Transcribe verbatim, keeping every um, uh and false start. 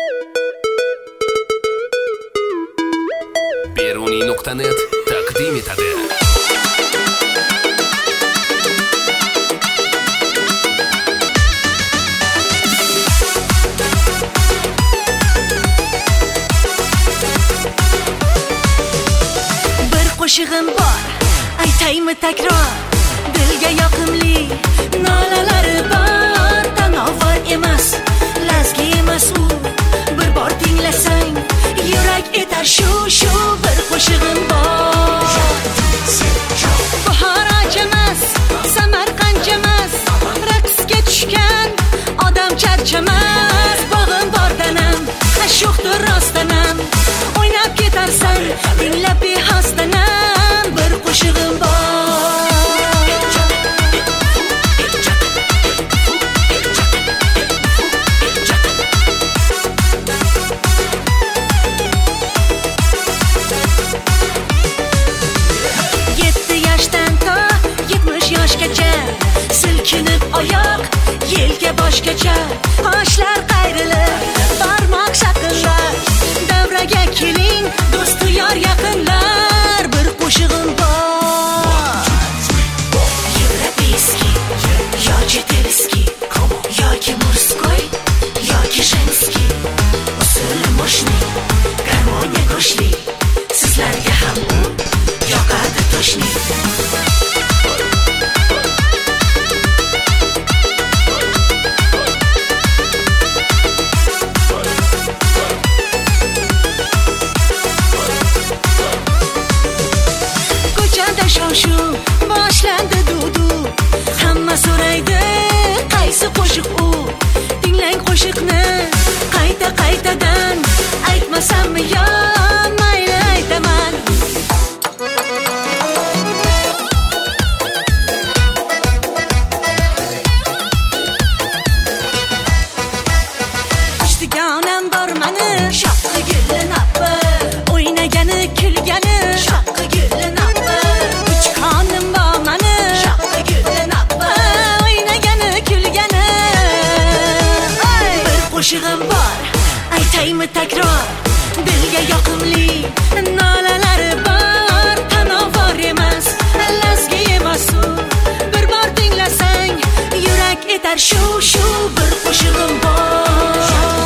beruniy nuqta net taqdim etadi. Bir qo'shig'im bor, aytaymi takror, dilga yoqimli nolalari bor. Tanovar emas, lazgi emas u, bir bor tinglasang yurak etar shu shu. Bir qo'shig'im bor, bahor emas, Samarqand emas, raqsga tushgan odam charchamas. Bog'im bor danam, ashuqdir rostdanam, o'ynab ketarsan dinlab behosdanam. Bir qo'shig'im bor, yetti yoshdan to yetmish yoshgacha silkinib oyoq yelka boshgacha toshlar qayrilib barmoq shaqillar. Davraga keling do'stu yor yaqinlar. Bir qo'shig'im bor, европейский yoki telskiy yoki murskoy yoki женский, usuli moshniy, garmoniya go'shli, sizlarga ham u yoqadi toshni. Ko'chada shov-shuv boshlandi dudu, hamma so'raydi qaysi qo'shiq u. Tinglang qo'shiqni qayta qaytadan, aytmasammi yo mayli aytaman. Ishtigonam bor mani, shoqqi gulin appi, o'ynagani kulgani shoqqi gulin appi. Uch xonim bor mani, shoqqi gulin appi, o'ynagani kulgani. Bir qo'shig'im bor, aytaymi takror, dilga yoqimli nolalari bor. Tanovar emas, lazgi emas u, bir bor tinglasang yurak etar shu shu. Bir qo'shig'im bor,